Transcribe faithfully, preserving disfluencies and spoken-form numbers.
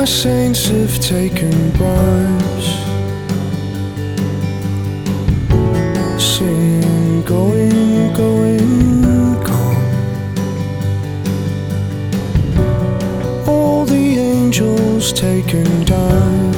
my saints have taken bribes, saying going, going, gone. All the angels taken down,